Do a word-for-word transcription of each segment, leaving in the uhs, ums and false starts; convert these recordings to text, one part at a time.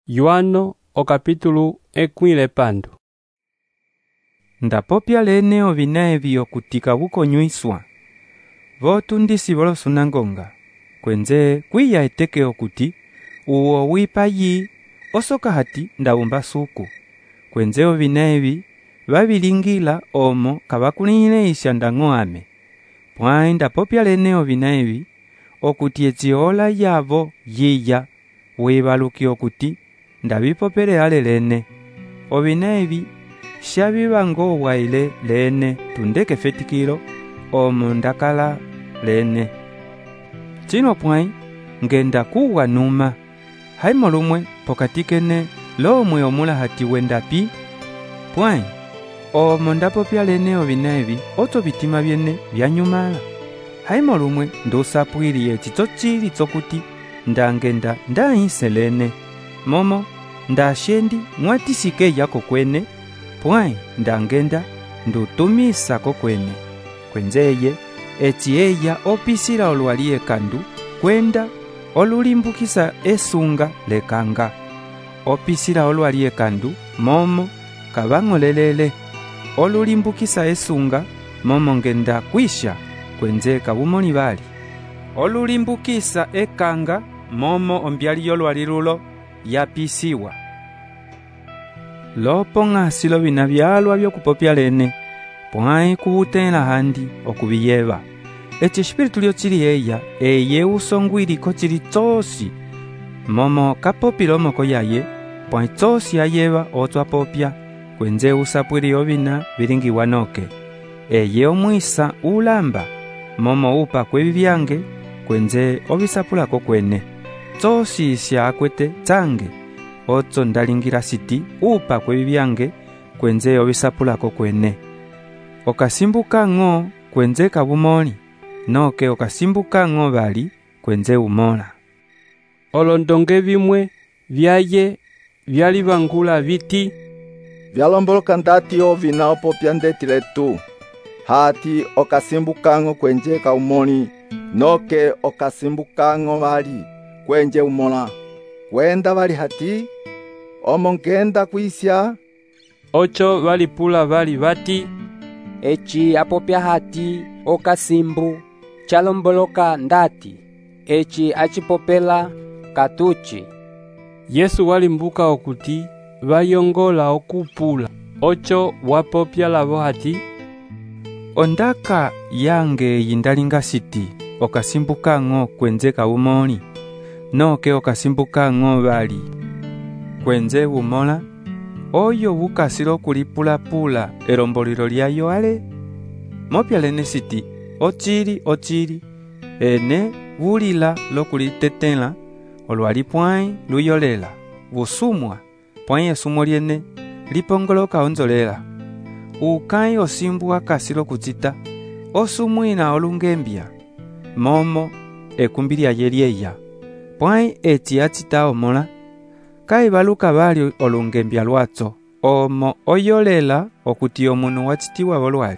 Yohano o capítulo ekwile pando. Ndapopya lene ovinaevi okutika bukonywiswa. Votundisi bolosunangonga. Kwenze kwiya eteke okuti uwo wipayi osoka hati ndawumba suku. Kwenze ovinaevi babilingila omo kabakulile ishandango ame. Pwai ndapopya lene ovinaevi okuti etiola yavo yiya wibaluki okuti ndabipopele ale lene. Ovinaevi shabibango waile lene tundeke fetikilo omo ndakala lene. Chino pwai ngenda kuwa numa. Haimo lumwe pokatikene lomwe omula hati wendapi. Pwai omo ndapopya lene ovinaevi oto bitima byene byanyumala. Haimo lumwe ndosapwiliye chitochili tsokuti ndangenda ndaise lene. Momo ndashendi mwatisike yako kwene. Pwai ndangenda ndutumisa ko kwene. Kwenzeye eti eya opisila olwaliye kandu kwenda olulimbukisa esunga lekanga. Opisila olwaliye kandu momo kabangolelele olulimbukisa esunga momo ngenda kwisha kwenze kabumoni bali. Olulimbukisa ekanga momo ombyali yolwalilulo yapisiwa. Loponga silo binabyalwa byokupopya lene pwai kubutela handi okubiyeba. Echi espiritu lyo chili eya eye usongwiriko chili tosi momo kapopilo moko yaye pwai tosi ayeba otwa popya kwenze usapwili obina bilingi wanoke. Eye omwisa ulamba momo upa kwebibyange kwenze obisapulako kwene. Tosi isya akwete tange otso ndalingira siti upa kwebibyange kwenze obisapulako kwene. Okasimbuka ngo kwenze kabumoli noke okasimbuka ngo bali kwenze umola. Olondonge bimwe byaye byalibangula biti byalomboloka ndati ovina opopya ndetile tu. Hati okasimbuka ngo kwenze kaumoli noke okasimbuka ngo bali kwenje umola. Kwenda bali hati omo ngenda kwisya. Ocho balipula bali bati echi apopya hati okasimbu chalomboloka ndati echi achipopela katuchi. Yesu walimbuka okuti bayongola okupula. Ocho wapopya labo hati ondaka yange yindalinga siti okasimbuka ngo kwenze kaumoli noke okasimbuka ngo bali kwenze umola. Oyo bukasilo kulipula pula elombolilo lyayo ale. Mopya lene siti ochili ochili ene bulila lokulitetela olwali pwai luyolela busumwa pwai esumo lyene lipongoloka onzolela. Ukai osimbu akasilo kuchita osumwina olungembya momo ekumbilia yelieya pwai eti achita omola kai baluka bali olungembya lwatso omo oyolela okuti omunu wachitiwa bolwali.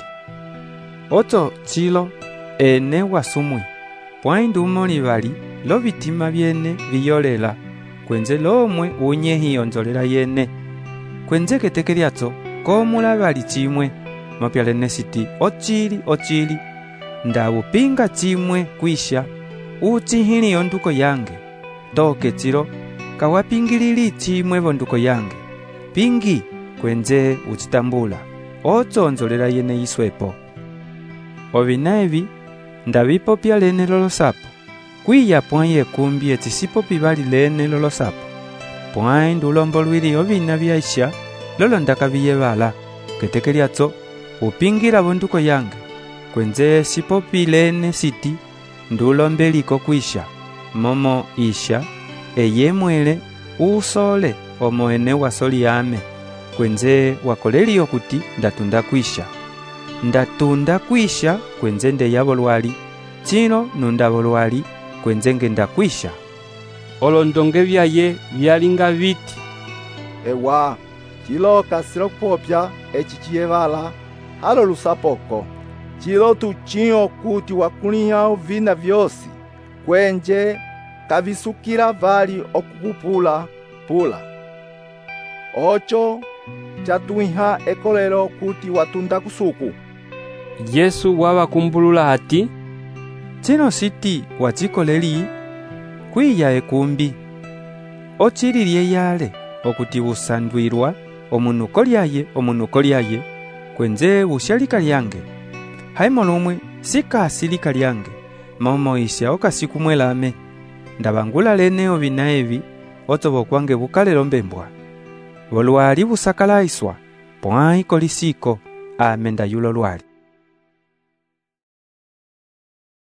Oto chilo ene wasumwi pwai ndumoli bali lo bitima byene biyolela kwenze lomwe unyehi onzolela yene. Kwenze keteke lyatso komula bali chimwe. Mopya lene siti ochili ochili ndabupinga chimwe kwisha uchihili onduko yange toke chilo kawapingilili chimwe bonduko yange pingi kwenze uchitambula otsonzolela yene iswepo. Ovinaevi ndabipopya lene lolosapo kwiya pwai ekumbi etisipopi bali lene lolosapo pwai ndulombolwili ovina byaisha lolo ndakabiyebala keteke lyatso upingira bonduko yange kwenze sipopi lene siti ndulombeliko kwisha momo isha eye mwele usole omo ene wasoli yame kwenze wakoleli okuti ndatunda kwisha. Ndatunda kwisha kwenze nde yabolwali chino nunda bolwali kwenze ngenda kwisha. Olondonge byaye byalinga biti Ewa chilo kasilo popya echi chiyebala halo lusapoko. Chilo tuchinyo kuti wakulinya ovina vyosi kwenje kavisukira vali okukupula pula. ocho chatuiha ekolelo kuti watunda kusuku. Yesu wabakumbulula ati, chino siti wachikoleli kwiya ekumbi ochililye yale okuti busandwirwa omunuko lyaye omunuko lyaye kwenze bushalika lyange haimo lumwe sikasilika lyange momoisha okasikumwelame ndabangula lene obina ebi otobo kwange bukalelo mbembwa bolwali busakalaiswa pwai kolisiko amenda yulo lwali.